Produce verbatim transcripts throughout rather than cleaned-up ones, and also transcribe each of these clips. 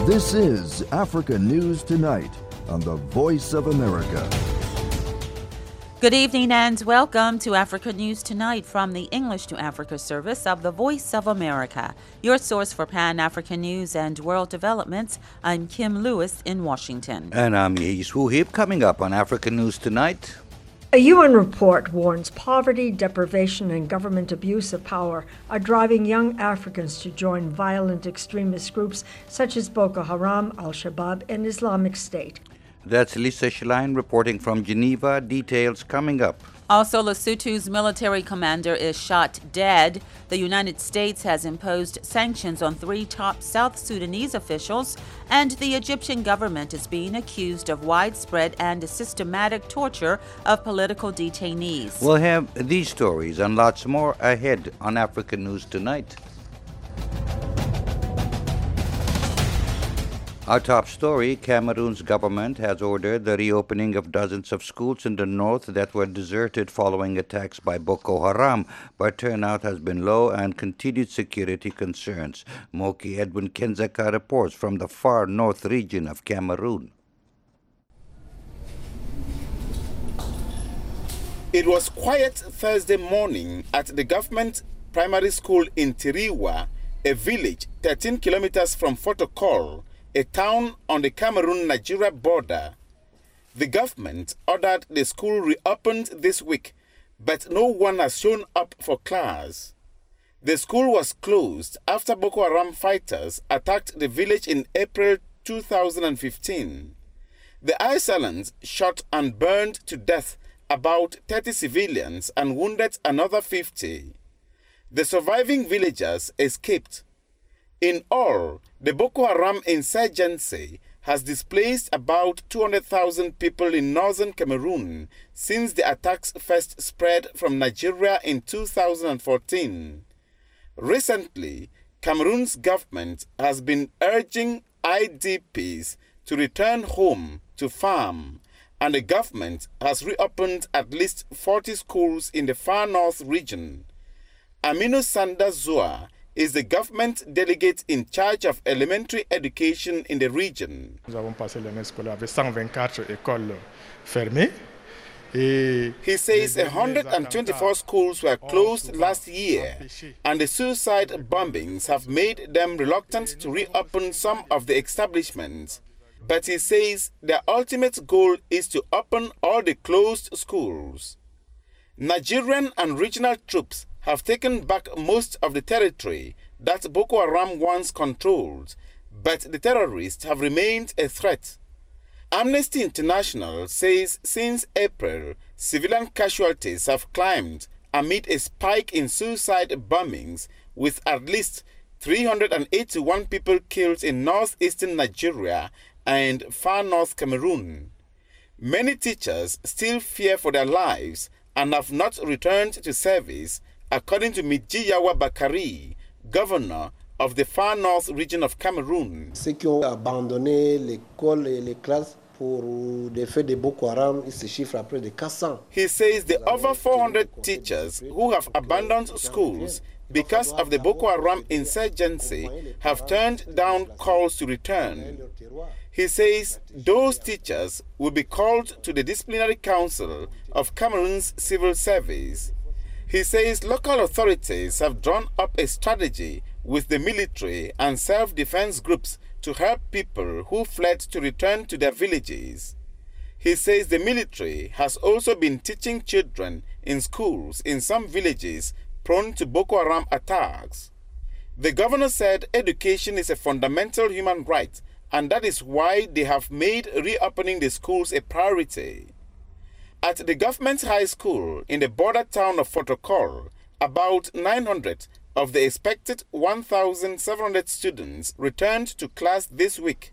This is Africa News Tonight on the Voice of America. Good evening and welcome to Africa News Tonight from the English to Africa service of the Voice of America, your source for Pan-African news and world developments. I'm Kim Lewis in Washington. And I'm Yehis Wuhib. Coming up on Africa News Tonight. A U N report warns poverty, deprivation, and government abuse of power are driving young Africans to join violent extremist groups such as Boko Haram, Al-Shabaab, and Islamic State. That's Lisa Schlein reporting from Geneva. Details coming up. Also, Lesotho's military commander is shot dead. The United States has imposed sanctions on three top South Sudanese officials, and the Egyptian government is being accused of widespread and systematic torture of political detainees. We'll have these stories and lots more ahead on Africa News Tonight. Our top story, Cameroon's government has ordered the reopening of dozens of schools in the north that were deserted following attacks by Boko Haram, but turnout has been low and continued security concerns. Moki Edwin Kenzaka reports from the far north region of Cameroon. It was quiet Thursday morning at the government primary school in Tiriwa, a village thirteen kilometers from Fotokol, a town on the Cameroon-Nigeria border. The government ordered the school reopened this week, but no one has shown up for class. The school was closed after Boko Haram fighters attacked the village in April two thousand fifteen. The assailants shot and burned to death about thirty civilians and wounded another fifty. The surviving villagers escaped. In all, the Boko Haram insurgency has displaced about two hundred thousand people in northern Cameroon since the attacks first spread from Nigeria in two thousand fourteen. Recently, Cameroon's government has been urging I D Ps to return home to farm, and the government has reopened at least forty schools in the far north region. Aminu Sanda Zoa is the government delegate in charge of elementary education in the region. Nous avons passé l'année scolaire avec cent vingt-quatre écoles fermées. He says one hundred twenty-four schools were closed last year, and the suicide bombings have made them reluctant to reopen some of the establishments. But he says their ultimate goal is to open all the closed schools. Nigerian and regional troops have taken back most of the territory that Boko Haram once controlled, but the terrorists have remained a threat. Amnesty International says since April, civilian casualties have climbed amid a spike in suicide bombings, with at least three hundred eighty-one people killed in northeastern Nigeria and far north Cameroon. Many teachers still fear for their lives and have not returned to service, according to Midjiyawa Bakari, governor of the far north region of Cameroon. Ceux qui ont abandonné l'école et les classes pour des faits de Boko Haram, il se chiffre à près de quatre cents. He says the over four hundred teachers who have abandoned schools because of the Boko Haram insurgency have turned down calls to return. He says those teachers will be called to the disciplinary council of Cameroon's civil service. He says local authorities have drawn up a strategy with the military and self-defense groups to help people who fled to return to their villages. He says the military has also been teaching children in schools in some villages prone to Boko Haram attacks. The governor said education is a fundamental human right, and that is why they have made reopening the schools a priority. At the government high school in the border town of Fotokol, about nine hundred of the expected one thousand seven hundred students returned to class this week.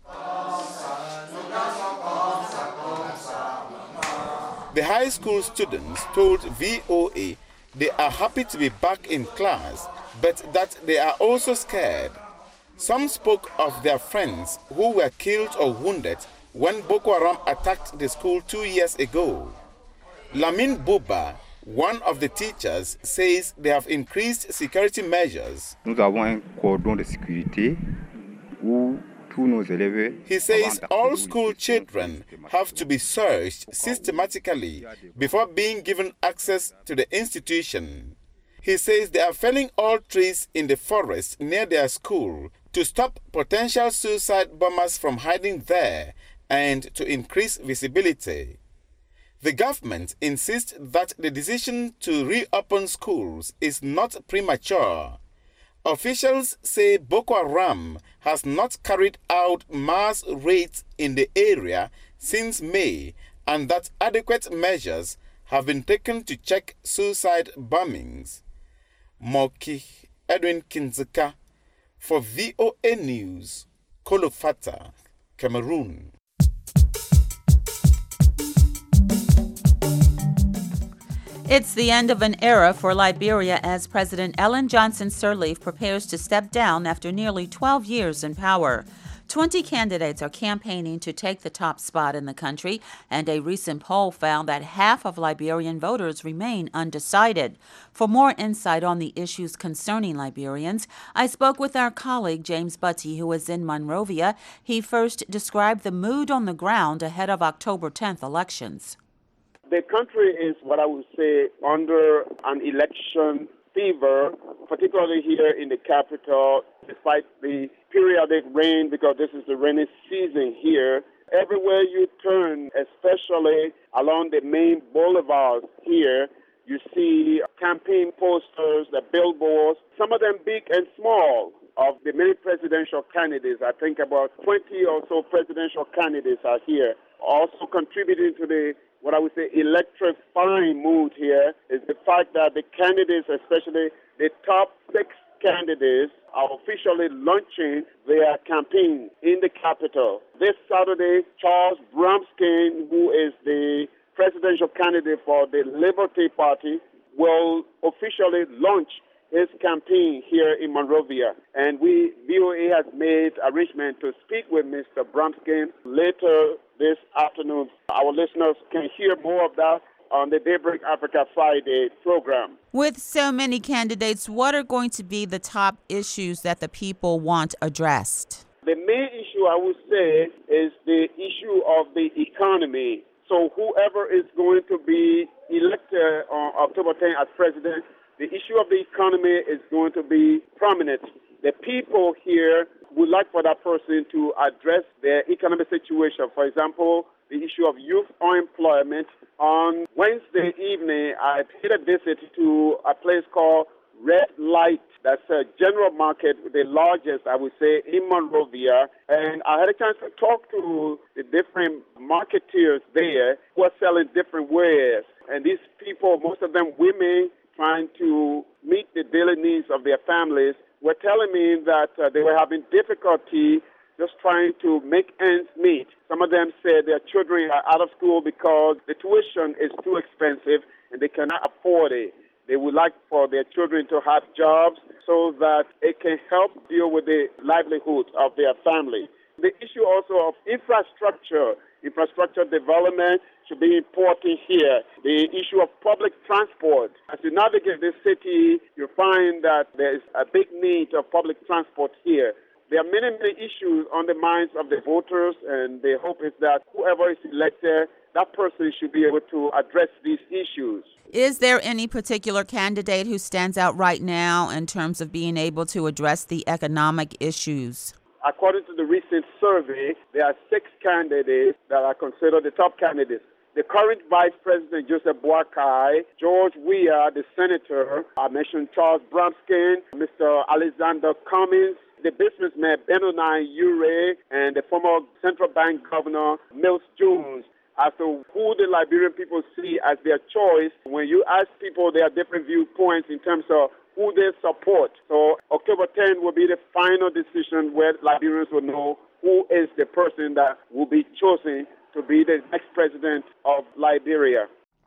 The high school students told V O A they are happy to be back in class, but that they are also scared. Some spoke of their friends who were killed or wounded when Boko Haram attacked the school two years ago. Lamin Buba, one of the teachers, says they have increased security measures. Nous avons un cordon de sécurité où He says all school children have to be searched systematically before being given access to the institution. He says they are felling all trees in the forest near their school to stop potential suicide bombers from hiding there and to increase visibility. The government insists that the decision to reopen schools is not premature. Officials say Boko Haram has not carried out mass raids in the area since May and that adequate measures have been taken to check suicide bombings. Moki Edwin Kinzika for V O A News, Kolofata, Cameroon. It's the end of an era for Liberia as President Ellen Johnson Sirleaf prepares to step down after nearly twelve years in power. Twenty candidates are campaigning to take the top spot in the country, and a recent poll found that half of Liberian voters remain undecided. For more insight on the issues concerning Liberians, I spoke with our colleague James Butty, who is in Monrovia. He first described the mood on the ground ahead of October tenth elections. The country is, what I would say, under an election fever, particularly here in the capital, despite the periodic rain, because this is the rainy season here. Everywhere you turn, especially along the main boulevards here, you see campaign posters, the billboards, some of them big and small, of the many presidential candidates. I think about twenty or so presidential candidates are here. Also contributing to the what I would say electrifying mood here is the fact that the candidates, especially the top six candidates, are officially launching their campaign in the capital. This Saturday, Charles Bramskin, who is the presidential candidate for the Liberty Party, will officially launch his campaign here in Monrovia. And we, V O A, has made arrangement to speak with Mister Bramskin later this afternoon. Our listeners can hear more of that on the Daybreak Africa Friday program. With so many candidates, what are going to be the top issues that the people want addressed? The main issue, I would say, is the issue of the economy. So whoever is going to be elected on October tenth as president, the issue of the economy is going to be prominent. The people here would like for that person to address their economic situation. For example, the issue of youth unemployment. On Wednesday evening, I paid a visit to a place called Red Light. That's a general market, the largest, I would say, in Monrovia. And I had a chance to talk to the different marketeers there who are selling different wares. And these people, most of them women, trying to meet the daily needs of their families, were telling me that uh, they were having difficulty just trying to make ends meet. Some of them said their children are out of school because the tuition is too expensive and they cannot afford it. They would like for their children to have jobs so that it can help deal with the livelihood of their family. The issue also of infrastructure, infrastructure development should be important here. The issue of public transport. As you navigate this city, you find that there is a big need of public transport here. There are many, many issues on the minds of the voters, and the hope is that whoever is elected, that person should be able to address these issues. Is there any particular candidate who stands out right now in terms of being able to address the economic issues? According to the recent survey, there are six candidates that are considered the top candidates. The current Vice President, Joseph Boakai, George Weah, the Senator, I mentioned Charles Bramskin, Mister Alexander Cummings, the businessman Benoni Ure, and the former Central Bank Governor, Mills Jones. As to who the Liberian people see as their choice, when you ask people, there are different viewpoints in terms of who they support. So October tenth will be the final decision where Liberians will know who is the person that will be chosen to be the next president of Liberia.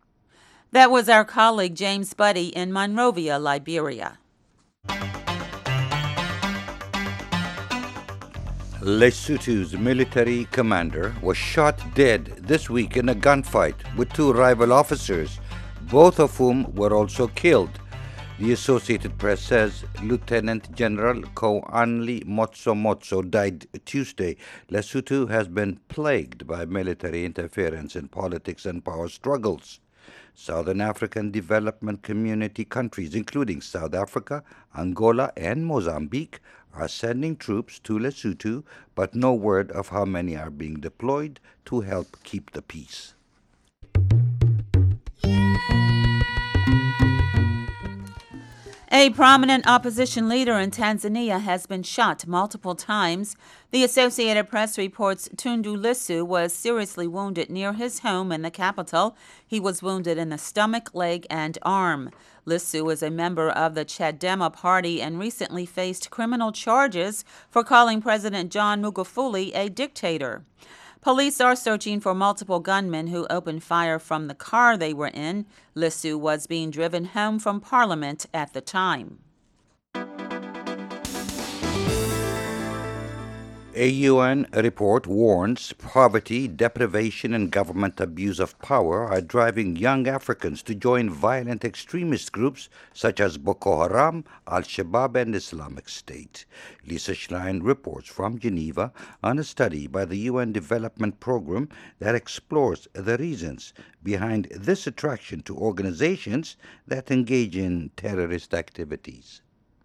That was our colleague James Butty in Monrovia, Liberia. Lesotho's military commander was shot dead this week in a gunfight with two rival officers, both of whom were also killed. The Associated Press says Lieutenant General Koanli Motso Motso died Tuesday. Lesotho has been plagued by military interference in politics and power struggles. Southern African Development Community countries, including South Africa, Angola, and Mozambique, are sending troops to Lesotho, but no word of how many are being deployed to help keep the peace. A prominent opposition leader in Tanzania has been shot multiple times. The Associated Press reports Tundu Lissu was seriously wounded near his home in the capital. He was wounded in the stomach, leg, and arm. Lissu is a member of the Chadema party and recently faced criminal charges for calling President John Magufuli a dictator. Police are searching for multiple gunmen who opened fire from the car they were in. Lissu was being driven home from Parliament at the time. A U N report warns poverty, deprivation, and government abuse of power are driving young Africans to join violent extremist groups such as Boko Haram, Al-Shabaab, and Islamic State. Lisa Schlein reports from Geneva on a study by the U N Development Program that explores the reasons behind this attraction to organizations that engage in terrorist activities.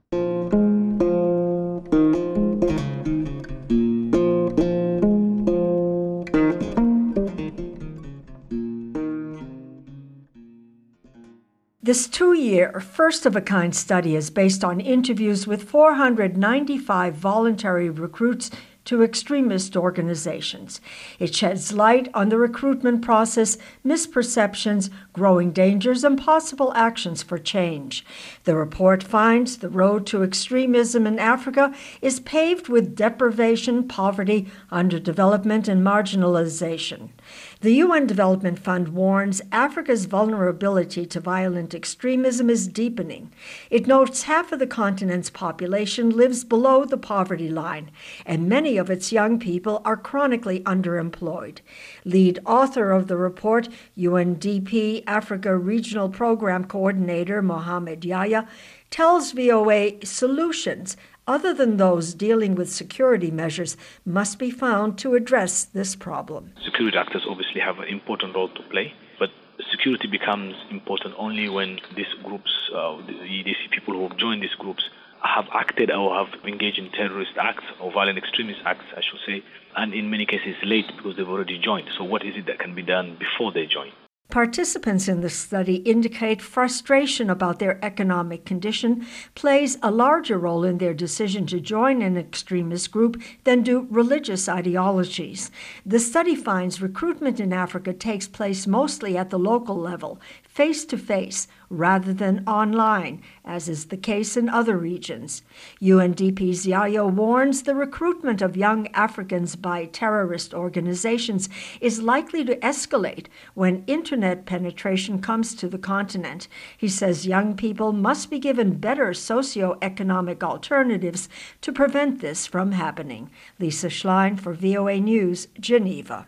This two-year, first-of-a-kind study is based on interviews with four hundred ninety-five voluntary recruits to extremist organizations. It sheds light on the recruitment process, misperceptions, growing dangers, and possible actions for change. The report finds the road to extremism in Africa is paved with deprivation, poverty, underdevelopment, and marginalization. The U N Development Fund warns Africa's vulnerability to violent extremism is deepening. It notes half of the continent's population lives below the poverty line, and many of its young people are chronically underemployed. Lead author of the report, U N D P Africa Regional Program Coordinator Mohamed Yahya, tells V O A solutions other than those dealing with security measures must be found to address this problem. Security actors obviously have an important role to play, but security becomes important only when these groups, uh, these people who have joined these groups, have acted or have engaged in terrorist acts or violent extremist acts, I should say, and in many cases late because they've already joined. So what is it that can be done before they join? Participants in the study indicate frustration about their economic condition plays a larger role in their decision to join an extremist group than do religious ideologies. The study finds recruitment in Africa takes place mostly at the local level, face-to-face, rather than online, as is the case in other regions. U N D P's Yahya warns the recruitment of young Africans by terrorist organizations is likely to escalate when internet penetration comes to the continent. He says young people must be given better socioeconomic alternatives to prevent this from happening. Lisa Schlein for V O A News, Geneva.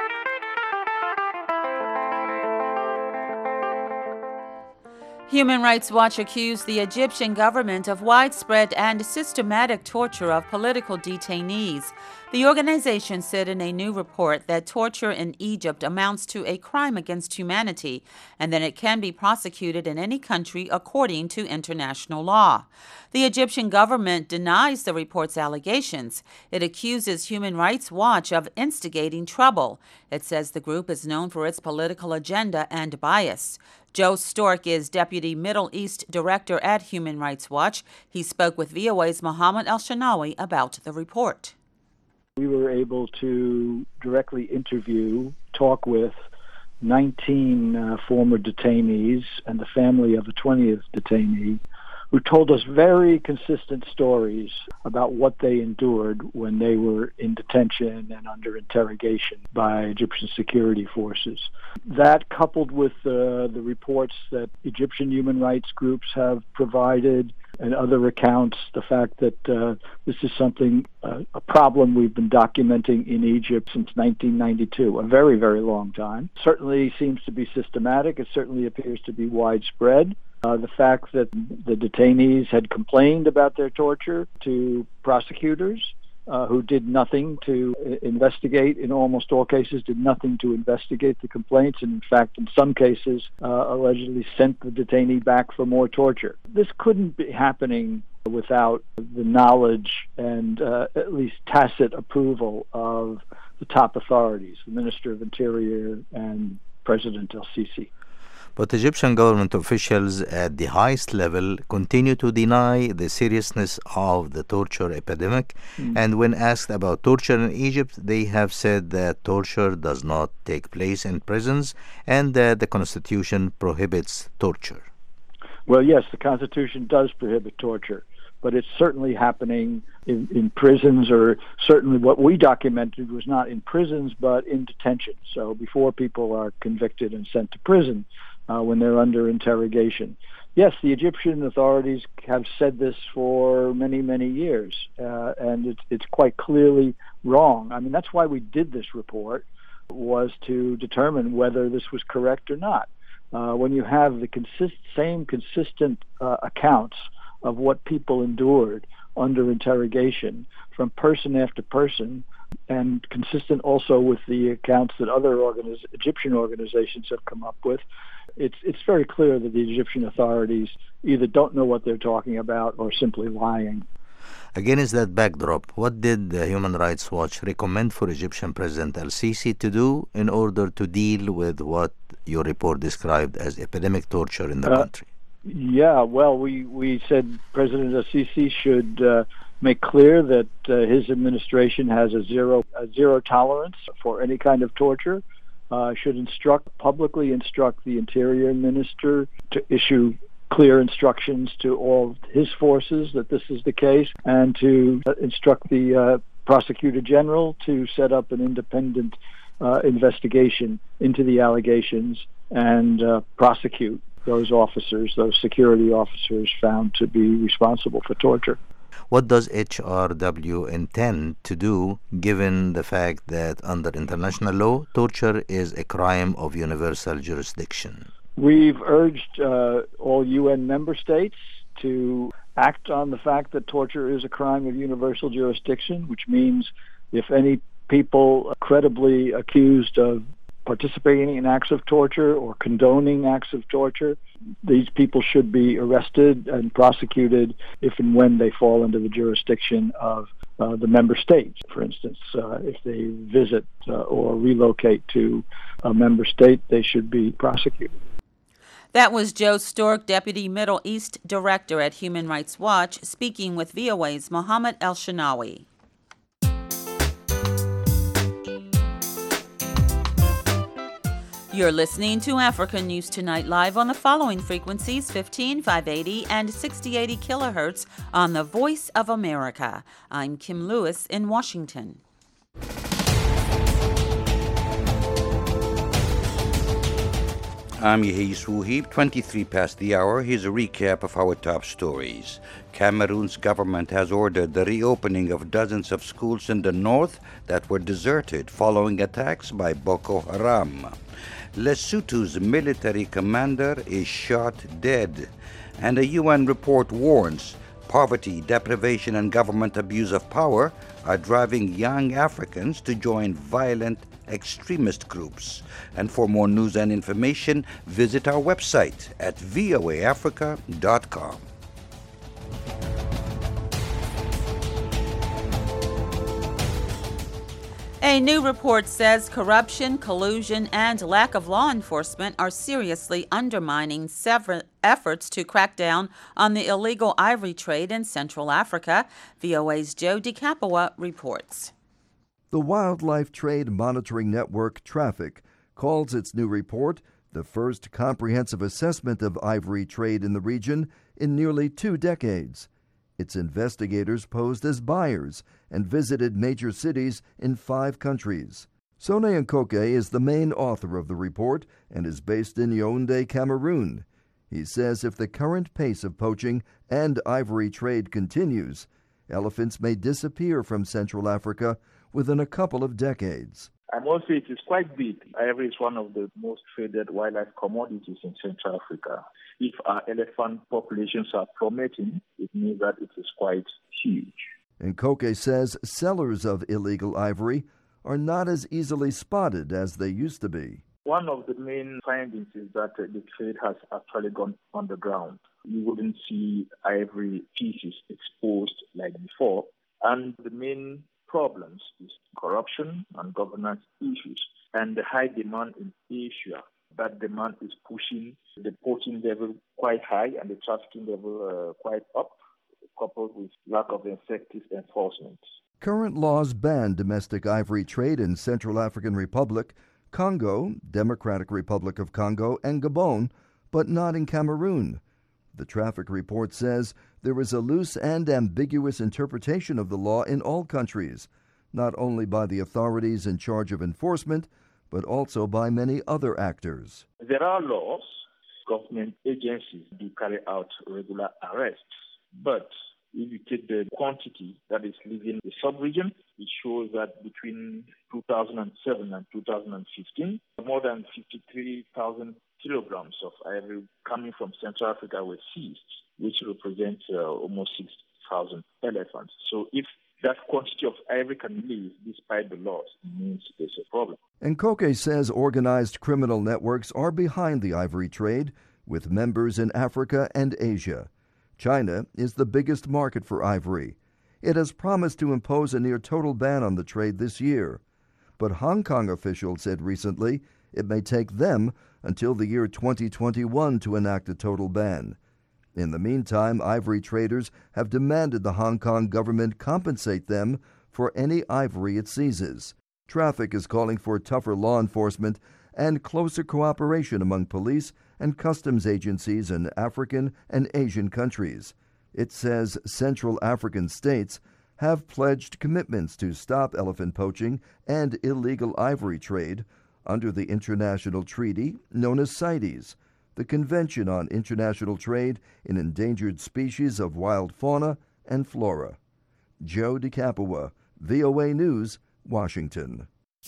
Human Rights Watch accused the Egyptian government of widespread and systematic torture of political detainees. The organization said in a new report that torture in Egypt amounts to a crime against humanity and that it can be prosecuted in any country according to international law. The Egyptian government denies the report's allegations. It accuses Human Rights Watch of instigating trouble. It says the group is known for its political agenda and bias. Joe Stork is Deputy Middle East Director at Human Rights Watch. He spoke with V O A's Mohammed El-Shanawi about the report. We were able to directly interview, talk with nineteen uh, former detainees and the family of the twentieth detainee, who told us very consistent stories about what they endured when they were in detention and under interrogation by Egyptian security forces. That, coupled with uh, the reports that Egyptian human rights groups have provided and other accounts, the fact that uh, this is something, uh, a problem we've been documenting in Egypt since nineteen ninety-two, a very, very long time. Certainly seems to be systematic. It certainly appears to be widespread. Uh, the fact that the detainees had complained about their torture to prosecutors, uh, who did nothing to investigate, in almost all cases, did nothing to investigate the complaints, and in fact, in some cases, uh, allegedly sent the detainee back for more torture. This couldn't be happening without the knowledge and uh, at least tacit approval of the top authorities, the Minister of Interior and President El-Sisi. But Egyptian government officials at the highest level continue to deny the seriousness of the torture epidemic. Mm. And when asked about torture in Egypt, they have said that torture does not take place in prisons and that the Constitution prohibits torture. Well, yes, the Constitution does prohibit torture, but it's certainly happening in, in prisons, or certainly what we documented was not in prisons, but in detention. So before people are convicted and sent to prison, uh, when they're under interrogation. Yes, the Egyptian authorities have said this for many, many years, uh, and it's, it's quite clearly wrong. I mean, that's why we did this report, was to determine whether this was correct or not. Uh, when you have the consist- same consistent uh, accounts of what people endured under interrogation from person after person, and consistent also with the accounts that other organiz- Egyptian organizations have come up with, it's it's very clear that the Egyptian authorities either don't know what they're talking about or simply lying. Against that backdrop, what did the Human Rights Watch recommend for Egyptian President El-Sisi to do in order to deal with what your report described as epidemic torture in the uh, country? Yeah, well, we, we said President El-Sisi should uh, make clear that uh, his administration has a zero a zero tolerance for any kind of torture. Uh, should instruct publicly instruct the Interior Minister to issue clear instructions to all his forces that this is the case, and to uh, instruct the uh, Prosecutor General to set up an independent uh, investigation into the allegations and uh, prosecute those officers, those security officers found to be responsible for torture. What does H R W intend to do, given the fact that under international law, torture is a crime of universal jurisdiction? We've urged uh, all U N member states to act on the fact that torture is a crime of universal jurisdiction, which means if any people credibly accused of participating in acts of torture or condoning acts of torture, these people should be arrested and prosecuted if and when they fall into the jurisdiction of uh, the member states. For instance, uh, if they visit uh, or relocate to a member state, they should be prosecuted. That was Joe Stork, Deputy Middle East Director at Human Rights Watch, speaking with V O A's Mohammed El-Shinawi. You're listening to Africa News Tonight live on the following frequencies: fifteen, five eighty, and sixty eighty kilohertz on the Voice of America. I'm Kim Lewis in Washington. I'm Yehi Suhib, twenty-three past the hour. Here's a recap of our top stories. Cameroon's government has ordered the reopening of dozens of schools in the north that were deserted following attacks by Boko Haram. Lesotho's military commander is shot dead. And a U N report warns poverty, deprivation, and government abuse of power are driving young Africans to join violent extremist groups. And for more news and information, visit our website at v o a africa dot com. A new report says corruption, collusion, and lack of law enforcement are seriously undermining several efforts to crack down on the illegal ivory trade in Central Africa. V O A's Joe DiCapua reports. The Wildlife Trade Monitoring Network, Traffic, calls its new report the first comprehensive assessment of ivory trade in the region in nearly two decades. Its investigators posed as buyers and visited major cities in five countries. Sone Nkoke is the main author of the report and is based in Yaoundé, Cameroon. He says if the current pace of poaching and ivory trade continues, elephants may disappear from Central Africa within a couple of decades. I must say it is quite big. Ivory is one of the most traded wildlife commodities in Central Africa. If our elephant populations are plummeting, it means that it is quite huge. Nkoke says sellers of illegal ivory are not as easily spotted as they used to be. One of the main findings is that uh, the trade has actually gone underground. You wouldn't see ivory pieces exposed like before. And the main problems is corruption and governance issues and the high demand in Asia. That demand is pushing the poaching level quite high and the trafficking level uh, quite up, coupled with lack of effective enforcement. Current laws ban domestic ivory trade in Central African Republic, Congo, Democratic Republic of Congo, and Gabon, but not in Cameroon. The traffic report says there is a loose and ambiguous interpretation of the law in all countries, not only by the authorities in charge of enforcement, but also by many other actors. There are laws. Government agencies do carry out regular arrests. But if you take the quantity that is leaving the sub-region, it shows that between two thousand seven and two thousand fifteen, more than fifty-three thousand kilograms of ivory coming from Central Africa were seized, which represents uh, almost six thousand elephants. So if that quantity of ivory can leave despite the laws, it means there's a problem. Nkoke says organized criminal networks are behind the ivory trade, with members in Africa and Asia. China is the biggest market for ivory. It has promised to impose a near-total ban on the trade this year. But Hong Kong officials said recently it may take them until the year twenty twenty-one to enact a total ban. In the meantime, ivory traders have demanded the Hong Kong government compensate them for any ivory it seizes. Traffic is calling for tougher law enforcement and closer cooperation among police and customs agencies in African and Asian countries. It says Central African states have pledged commitments to stop elephant poaching and illegal ivory trade under the international treaty known as CITES, the Convention on International Trade in Endangered Species of Wild Fauna and Flora. Joe DeCapua, V O A News, Washington.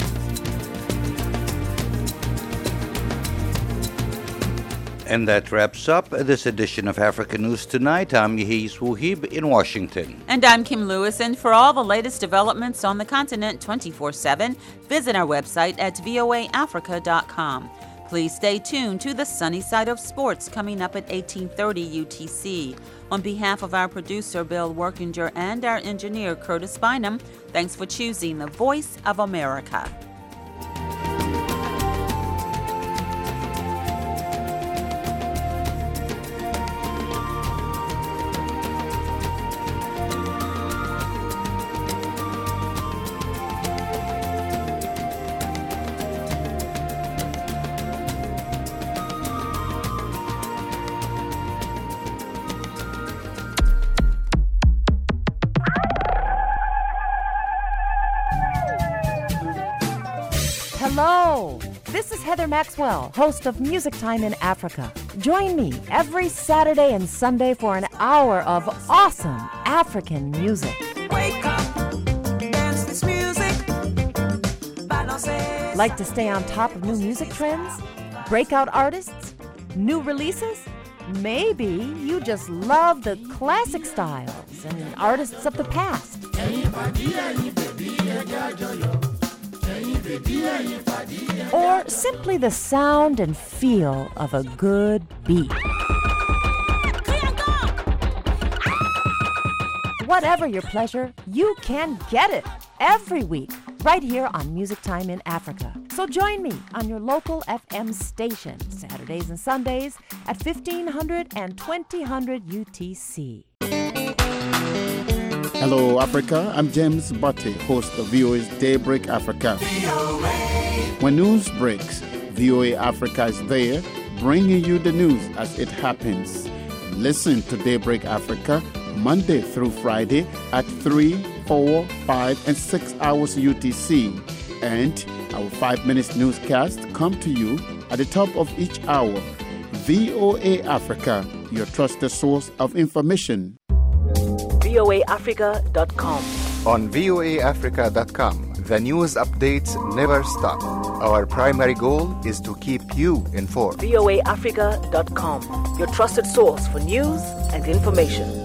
And that wraps up this edition of Africa News Tonight. I'm Yehis Wuhib in Washington. And I'm Kim Lewis. And for all the latest developments on the continent twenty-four seven, visit our website at voa africa dot com. Please stay tuned to the Sunny Side of Sports coming up at eighteen thirty U T C. On behalf of our producer, Bill Workinger, and our engineer, Curtis Bynum, thanks for choosing the Voice of America. Hello, this is Heather Maxwell, host of Music Time in Africa. Join me every Saturday and Sunday for an hour of awesome African music. Wake up, dance this music. Like to stay on top of new music trends? Breakout artists? New releases? Maybe you just love the classic styles and artists of the past. Or simply the sound and feel of a good beat. Whatever your pleasure, you can get it every week right here on Music Time in Africa. So join me on your local F M station Saturdays and Sundays at fifteen hundred and twenty hundred U T C. Hello, Africa. I'm James Butte, host of V O A's Daybreak Africa. When news breaks, V O A Africa is there, bringing you the news as it happens. Listen to Daybreak Africa Monday through Friday at three, four, five, and six hours U T C. And our five minutes newscast come to you at the top of each hour. V O A Africa, your trusted source of information. V O A Africa dot com. On V O A Africa dot com, The news updates never stop. Our primary goal is to keep you informed. V O A Africa dot com, your trusted source for news and information.